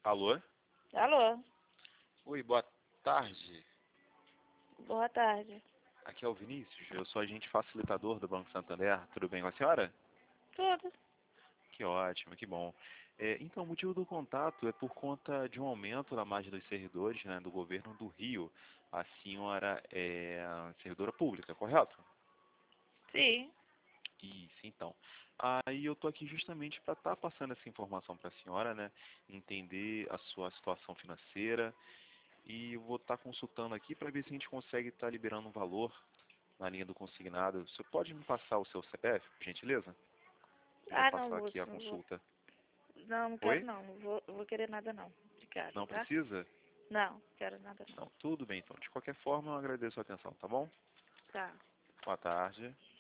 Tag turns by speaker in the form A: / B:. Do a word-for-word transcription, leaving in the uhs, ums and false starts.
A: Alô?
B: Alô,
A: Oi, boa tarde.
B: boa tarde.
A: Aqui é o Vinícius, eu sou agente facilitador do Banco Santander. Tudo bem com a senhora?
B: Tudo.
A: Que ótimo, que bom. É, então, o motivo do contato é por conta de um aumento na margem dos servidores, né, do governo do Rio. A senhora é servidora pública, correto?
B: Sim.
A: Isso, então. Aí eu estou aqui justamente para estar passando essa informação para a senhora, né? Entender a sua situação financeira e eu vou estar consultando aqui para ver se a gente consegue estar liberando um valor na linha do consignado. Você pode me passar o seu C P F, por gentileza? Eu vou
B: Ah, não
A: passar
B: vou,
A: aqui a
B: não vou.
A: consulta.
B: Não, não quero
A: Oi?
B: não. Não vou, não vou querer nada não. Obrigada,
A: Não
B: tá?
A: precisa?
B: Não, quero nada não.
A: Não, tudo bem então. De qualquer forma, eu agradeço a atenção, tá bom?
B: Tá.
A: Boa tarde.